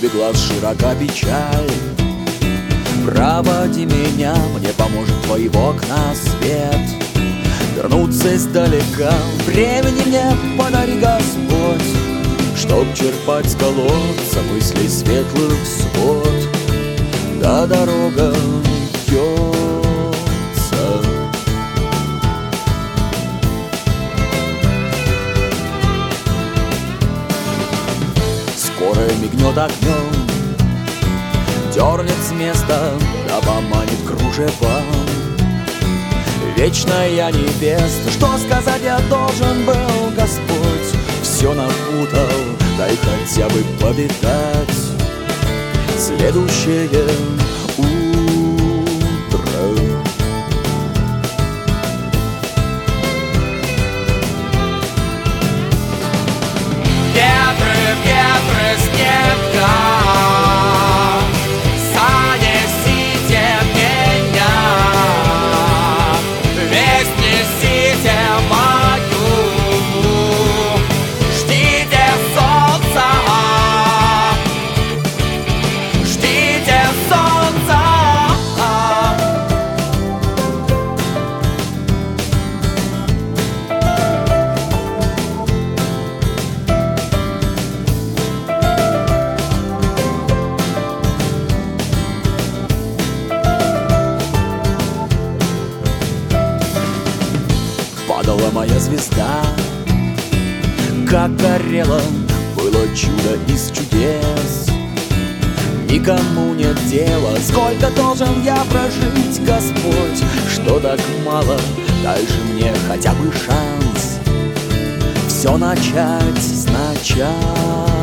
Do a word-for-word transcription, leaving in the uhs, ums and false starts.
небе глаз широка печаль. Проводи меня, мне поможет твои окна свет. Вернуться издалека, времени мне подари, Господь, чтоб черпать с колодца мыслей светлых свод. Да дорога вьется. Скоро мигнет огнем, дернет с места, да поманит кружевом. Вечная невеста, что сказать я должен был, Господь, все напутал, дай хотя бы повидать следующее утро. Ветры, ветры, снега, занесите меня, весть несите мою, ждите солнца, ждите солнца. Падала моя звезда, как горела, было чудо из чудес. Никому нет дела, сколько должен я прожить, Господь, что так мало, дай же мне хотя бы шанс все начать сначала.